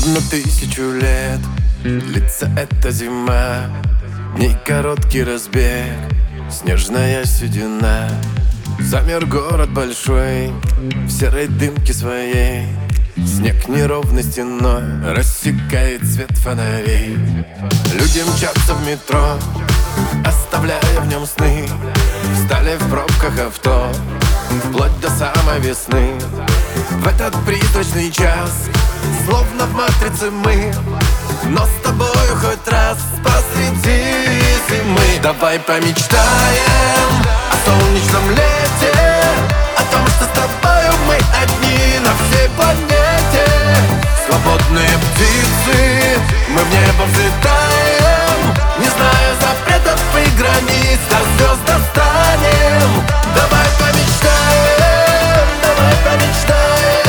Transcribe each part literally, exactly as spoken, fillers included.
Словно тысячу лет длится эта зима, дней короткий разбег, снежная седина. Замер город большой в серой дымке своей, снег неровной стеной рассекает свет фонарей. Люди мчатся в метро, оставляя в нем сны. Встали в пробках авто вплоть до самой весны. В этот призрачный час, словно в матрице мы, но с тобою хоть раз посреди зимы. Давай помечтаем о солнечном лете, о том, что с тобою мы одни на всей планете. Свободные птицы, мы в небо взлетаем, не зная запретов и границ, до звезд достанем. Давай помечтаем, давай помечтаем.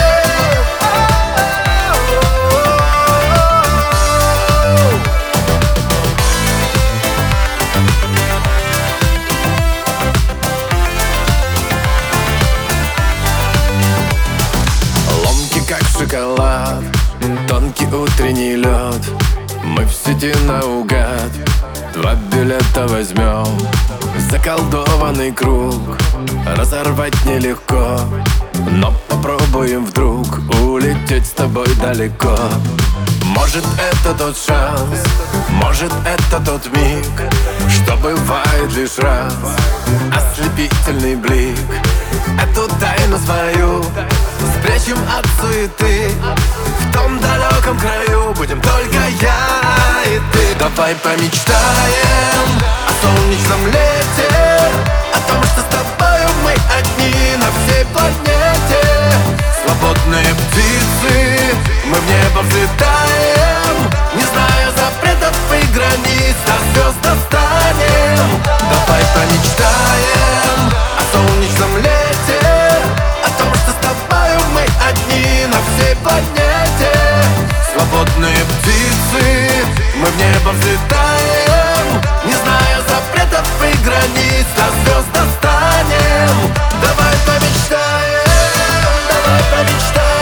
Ломкий как шоколад, тонкий утренний лед, мы в сети наугад два билета возьмем. Заколдованный круг разорвать нелегко, но попробуем вдруг улететь с тобой далеко. Может, это тот шанс, может, это тот миг, что бывает лишь раз, ослепительный блик. Эту тайну свою спрячем от суеты, в том далеком краю будем только я и ты. Давай помечтаем о солнечном лете, о том, что с тобою мы одни на всей планете. Свободные птицы, мы в небо взлетаем, не зная запретов и границ, до звезд достанем. Давай помечтаем о солнечном лете, о том, что с тобою мы одни на всей планете. Свободные птицы, мы в небо взлетаем, не зная запретов и границ, до звезд достанем. Давай помечтаем, давай помечтаем.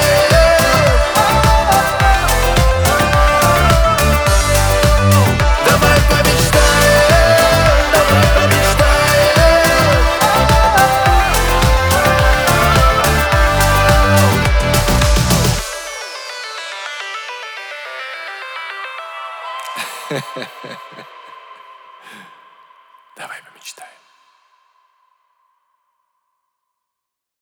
Давай помечтаем, давай помечтаем. Давай помечтаем.